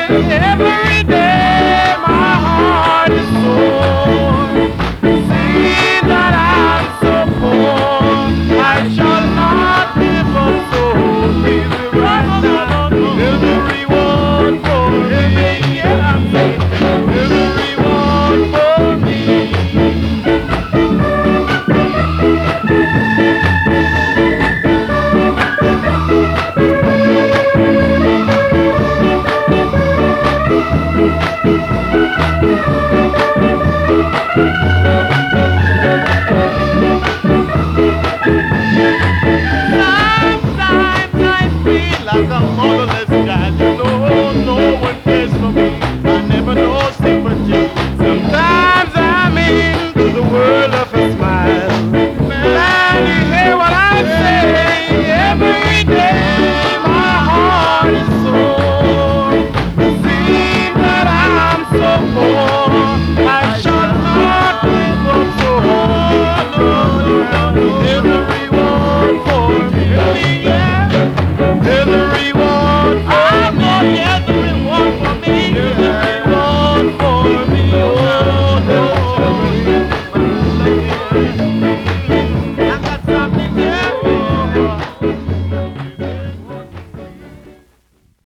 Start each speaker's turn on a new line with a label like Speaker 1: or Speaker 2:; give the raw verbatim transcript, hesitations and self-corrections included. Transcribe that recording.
Speaker 1: Every day my heart is sore. See that I'm so poor, I shall not live on so. Please right now, there's a reward for me. Yeah, I'm saying there's a reward for me. Sometimes I feel like a motherless